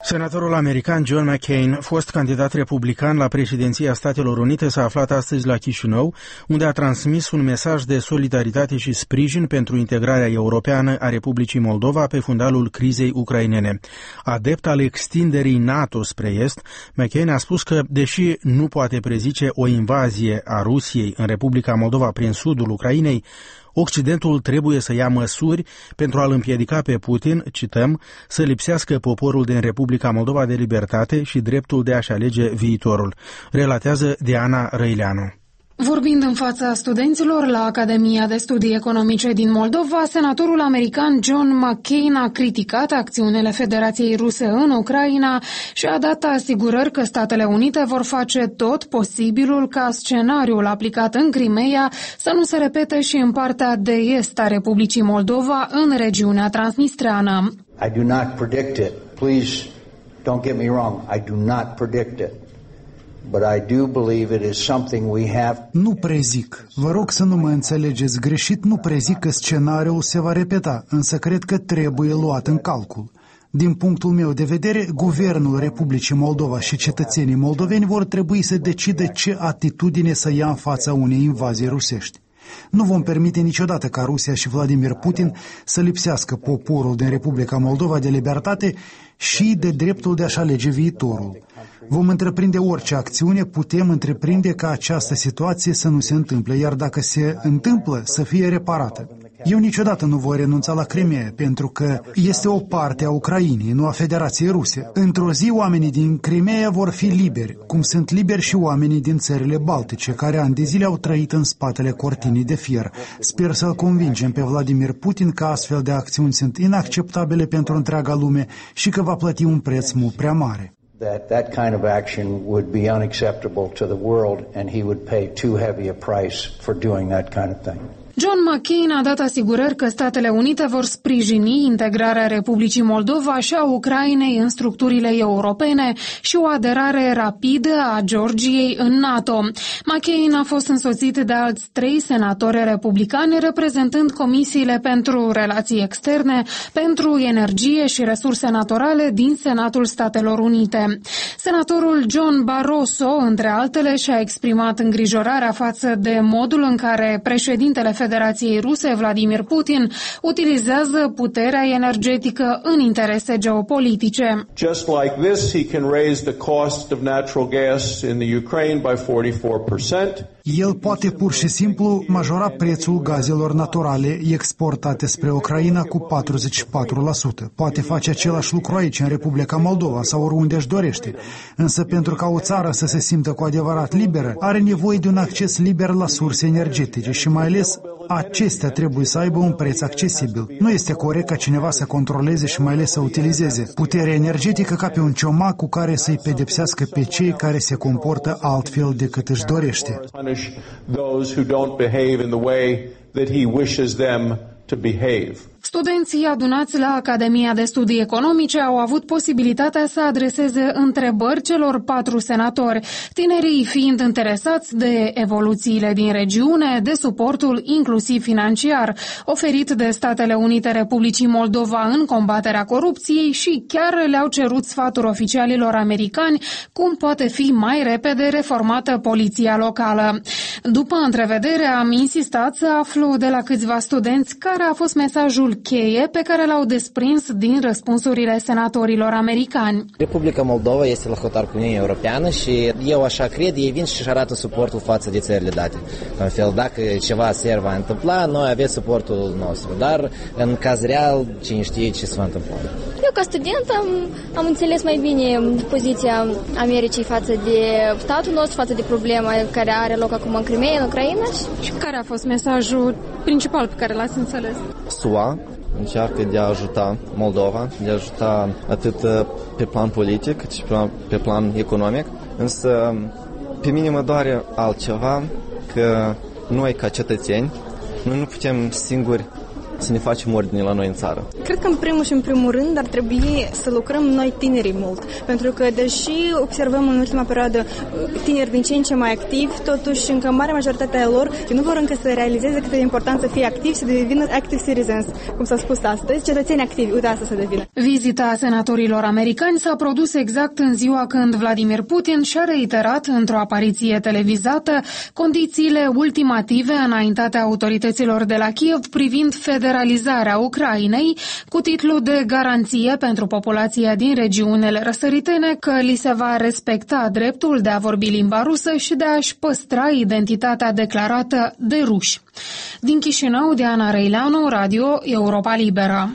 Senatorul american John McCain, fost candidat republican la președinția Statelor Unite, s-a aflat astăzi la Chișinău, unde a transmis un mesaj de solidaritate și sprijin pentru integrarea europeană a Republicii Moldova pe fundalul crizei ucrainene. Adept al extinderii NATO spre est, McCain a spus că, deși nu poate prezice o invazie a Rusiei în Republica Moldova prin sudul Ucrainei, Occidentul trebuie să ia măsuri pentru a-l împiedica pe Putin, cităm, să lipsească poporul din Republica Moldova de libertate și dreptul de a-și alege viitorul, relatează Diana Răileanu. Vorbind în fața studenților la Academia de Studii Economice din Moldova, senatorul american John McCain a criticat acțiunile Federației Ruse în Ucraina și a dat asigurări că Statele Unite vor face tot posibilul ca scenariul aplicat în Crimeea să nu se repete și în partea de est a Republicii Moldova, în regiunea transnistreană. I do not predict it. Please don't get me wrong. I do not predict it. But I do believe it is something we have. Nu prezic. Vă rog să nu mă înțelegeți greșit, nu prezic că scenariul se va repeta, însă cred că trebuie luat în calcul. Din punctul meu de vedere, Guvernul Republicii Moldova și cetățenii moldoveni vor trebui să decidă ce atitudine să ia în fața unei invazii rusești. Nu vom permite niciodată ca Rusia și Vladimir Putin să lipsească poporul din Republica Moldova de libertate și de dreptul de a-și alege viitorul. Vom întreprinde orice acțiune, putem întreprinde ca această situație să nu se întâmple, iar dacă se întâmplă, să fie reparată. Eu niciodată nu voi renunța la Crimeea, pentru că este o parte a Ucrainei, nu a Federației Ruse. Într-o zi, oamenii din Crimeea vor fi liberi, cum sunt liberi și oamenii din țările Baltice, care ani de zile au trăit în spatele cortinii de fier. Sper să-l convingem pe Vladimir Putin că astfel de acțiuni sunt inacceptabile pentru întreaga lume și că va plăti un preț mult prea mare. That kind of action would be unacceptable to the world, and he would pay too heavy a price for doing that kind of thing. John McCain a dat asigurări că Statele Unite vor sprijini integrarea Republicii Moldova și a Ucrainei în structurile europene și o aderare rapidă a Georgiei în NATO. McCain a fost însoțit de alți 3 senatori republicani reprezentând comisiile pentru relații externe, pentru energie și resurse naturale din Senatul Statelor Unite. Senatorul John Barroso, între altele, și-a exprimat îngrijorarea față de modul în care președintele Federației Ruse, Vladimir Putin, utilizează puterea energetică în interese geopolitice. Just like this, he can raise the cost of natural gas in the Ukraine by 44%. El poate pur și simplu majora prețul gazelor naturale exportate spre Ucraina cu 44%. Poate face același lucru aici, în Republica Moldova sau oriunde își dorește. Însă pentru ca o țară să se simtă cu adevărat liberă, are nevoie de un acces liber la surse energetice și mai ales acestea trebuie să aibă un preț accesibil. Nu este corect ca cineva să controleze și mai ales să utilizeze puterea energetică ca pe un ciomac cu care să-i pedepsească pe cei care se comportă altfel decât își dorește. Studenții adunați la Academia de Studii Economice au avut posibilitatea să adreseze întrebări celor 4 senatori, tinerii fiind interesați de evoluțiile din regiune, de suportul inclusiv financiar oferit de Statele Unite Republicii Moldova în combaterea corupției și chiar le-au cerut sfaturi oficialilor americani cum poate fi mai repede reformată poliția locală. După întrevedere am insistat să aflu de la câțiva studenți care a fost mesajul cheie pe care l-au desprins din răspunsurile senatorilor americani. Republica Moldova este la hotar cu Uniunea Europeană și eu așa cred, ei vin și arată suportul față de țările date. În fel, dacă ceva se va întâmpla, noi avem suportul nostru, dar în caz real, cine știe ce se va întâmpla. Eu ca student am înțeles mai bine poziția Americii față de statul nostru, față de problema care are loc acum în Crimeea, în Ucraina. Și care a fost mesajul principal pe care l-ați înțeles? SUA încearcă de a ajuta Moldova, de a ajuta atât pe plan politic cât și pe plan economic, însă pe mine mă doare altceva, că noi ca cetățeni, noi nu putem singuri să ne facem ordine la noi în țară. Cred că în primul și în primul rând ar trebui să lucrăm noi tinerii mult, pentru că deși observăm în ultima perioadă tineri din ce în ce mai activi, totuși încă marea majoritatea lor nu vor încă să realizeze cât de important să fie activi, să devină active citizens, cum s-a spus astăzi, cetățeni activi, uite asta să devină. Vizita senatorilor americani s-a produs exact în ziua când Vladimir Putin și-a reiterat într-o apariție televizată condițiile ultimative înaintate autorităților de la Kiev privind federalizarea Ucrainei, cu titlu de garanție pentru populația din regiunile răsăritene că li se va respecta dreptul de a vorbi limba rusă și de a-și păstra identitatea declarată de ruși. Din Chișinău, Diana Răileanu, Radio Europa Liberă.